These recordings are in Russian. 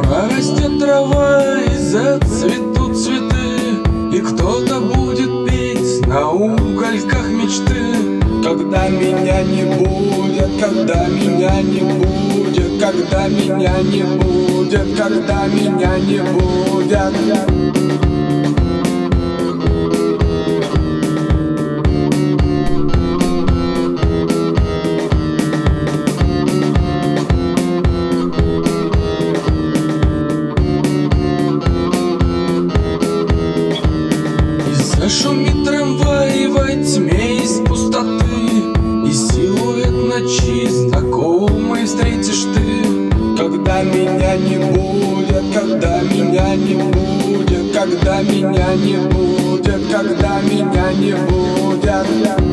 Прорастет трава и зацветут цветы, и кто-то будет петь на угольках мечты. Когда меня не будет, когда меня не будет, когда меня не будет, когда меня не будет. Зашумит трамвай во тьме из пустоты, и силуэт ночи знакомый встретишь ты. Когда меня не будет, когда меня не будет, когда меня не будет, когда меня не будет.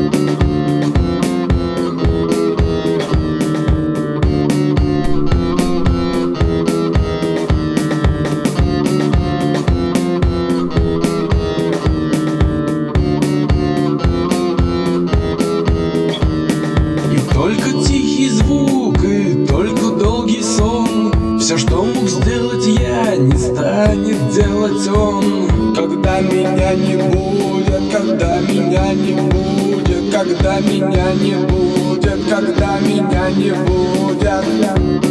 Только тихий звук и только долгий сон, все, что мог сделать я, не станет делать он. Когда меня не будет, когда меня не будет, когда меня не будет, когда меня не будет.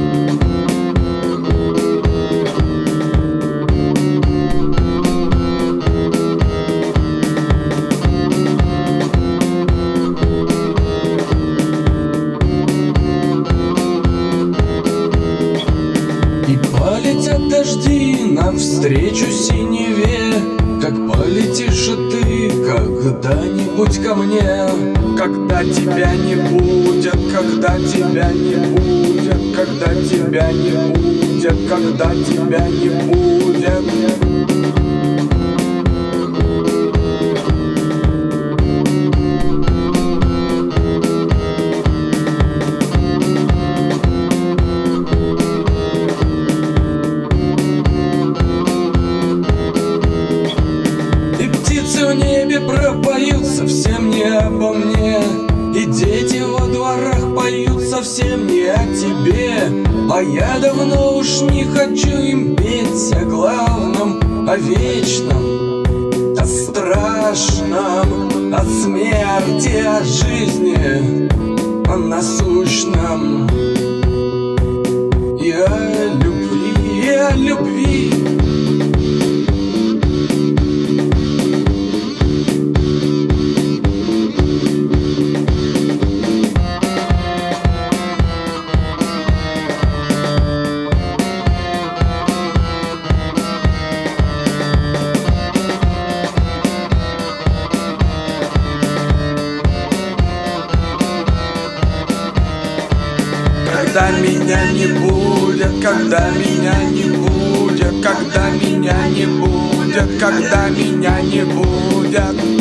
Полетят дожди навстречу синеве, как полетишь и ты когда-нибудь ко мне. Когда тебя не будет, когда тебя не будет, когда тебя не будет, когда тебя не будет. В небе пропоют совсем не обо мне, и дети во дворах поют совсем не о тебе. А я давно уж не хочу им петь о главном, о вечном, о страшном, о смерти, о жизни, о насущном и о любви, и о любви. Когда меня не будет, когда меня не будет, когда меня не будет, когда меня не будет.